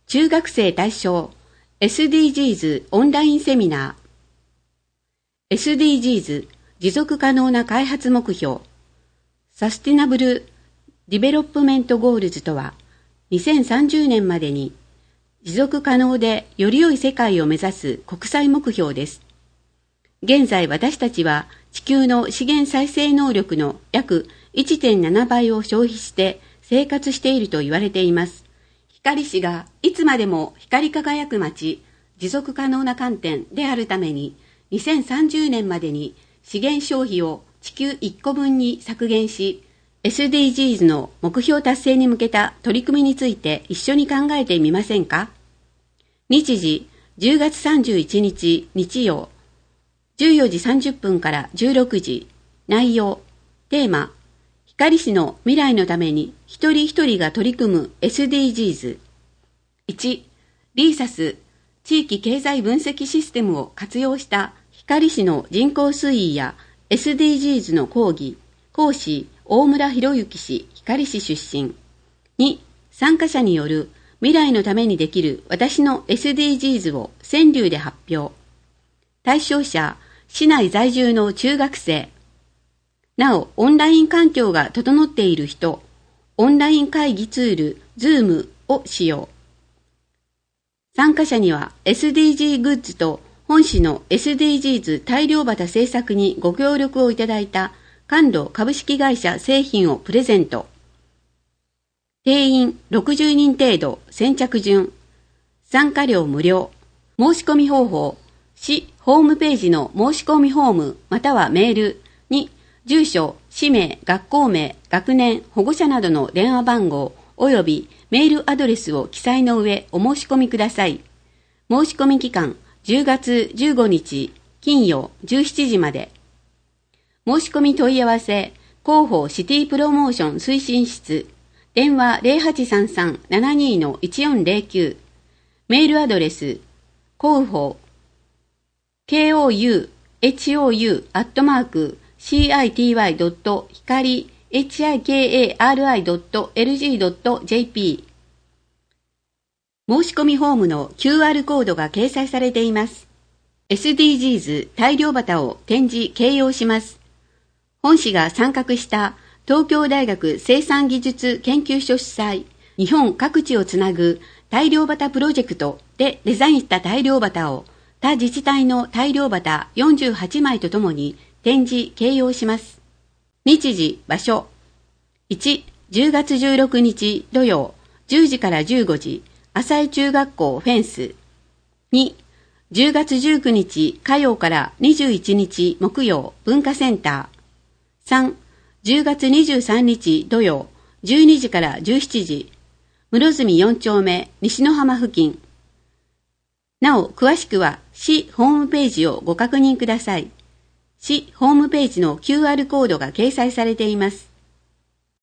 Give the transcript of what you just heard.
中学生対象 SDGs オンラインセミナー。 SDGs 持続可能な開発目標サスティナブルディベロップメントゴールズとは、2030年までに持続可能でより良い世界を目指す国際目標です。現在私たちは地球の資源再生能力の約 1.7 倍を消費して生活していると言われています。光市がいつまでも光り輝く街、持続可能な観点であるために、2030年までに資源消費を地球1個分に削減し、SDGs の目標達成に向けた取り組みについて一緒に考えてみませんか？日時10月31日日曜14時30分から16時。内容、テーマ、光市の未来のために一人一人が取り組む SDGs。1、リーサス、地域経済分析システムを活用した光市の人口推移や SDGs の講義、講師、大村博之氏、光市出身。2、参加者による未来のためにできる私の SDGs を川柳で発表。対象者、市内在住の中学生。なお、オンライン環境が整っている人、オンライン会議ツール、Zoom を使用。参加者には SDG グッズと本市の SDGs 大漁旗制作にご協力をいただいた甘露株式会社製品をプレゼント。定員60人程度、先着順。参加料無料。申し込み方法、市ホームページの申し込みフォームまたはメールに、住所、氏名、学校名、学年、保護者などの電話番号およびメールアドレスを記載の上お申し込みください。申し込み期間10月15日金曜17時まで。申し込み問い合わせ、広報シティプロモーション推進室、電話 0833-72-1409、メールアドレス、広報、kouhitoy.hikari.hikari.lg.jp。 申し込みフォームの QR コードが掲載されています。SDGs 大漁旗を展示掲揚します。本市が参画した東京大学生産技術研究所主催、日本各地をつなぐ大漁旗プロジェクトでデザインした大漁旗を他自治体の大漁旗48枚とともに展示掲揚します。日時、場所。1、10月16日土曜10時から15時、浅井中学校フェンス。2、10月19日火曜から21日木曜文化センター。3、10月23日土曜12時から17時、室積4丁目西の浜付近。なお、詳しくは市ホームページをご確認ください。市ホームページの QR コードが掲載されています。